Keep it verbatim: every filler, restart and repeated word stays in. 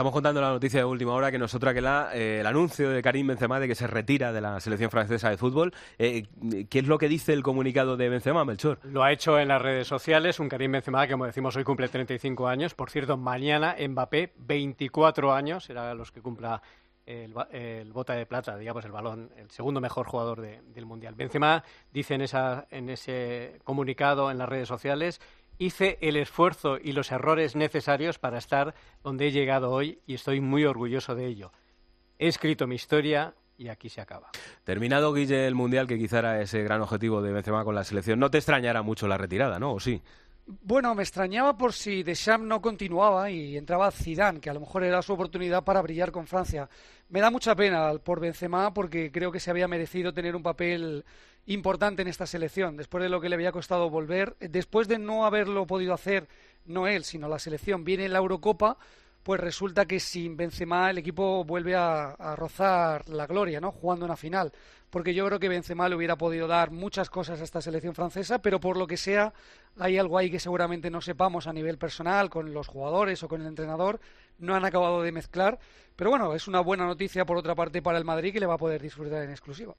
Estamos contando la noticia de última hora que no es otra que la, eh, el anuncio de Karim Benzema de que se retira de la selección francesa de fútbol. Eh, ¿Qué es lo que dice el comunicado de Benzema, Melchor? Lo ha hecho en las redes sociales, un Karim Benzema que, como decimos, hoy cumple treinta y cinco años. Por cierto, mañana Mbappé, veinticuatro años, será los que cumpla el, el bota de plata, digamos, el balón, el segundo mejor jugador de, del Mundial. Benzema dice en, esa, en ese comunicado en las redes sociales: hice el esfuerzo y los errores necesarios para estar donde he llegado hoy y estoy muy orgulloso de ello. He escrito mi historia y aquí se acaba. Terminado, Guille, el Mundial, que quizá era ese gran objetivo de Benzema con la selección, no te extrañará mucho la retirada, ¿no? ¿O sí? Bueno, me extrañaba por si Deschamps no continuaba y entraba Zidane, que a lo mejor era su oportunidad para brillar con Francia. Me da mucha pena por Benzema porque creo que se había merecido tener un papel importante en esta selección, después de lo que le había costado volver, después de no haberlo podido hacer, no él, sino la selección, viene la Eurocopa, pues resulta que sin Benzema el equipo vuelve a, a rozar la gloria, ¿no? Jugando una final, porque yo creo que Benzema le hubiera podido dar muchas cosas a esta selección francesa, pero por lo que sea, hay algo ahí que seguramente no sepamos a nivel personal, con los jugadores o con el entrenador, no han acabado de mezclar, pero bueno, es una buena noticia por otra parte para el Madrid, que le va a poder disfrutar en exclusiva.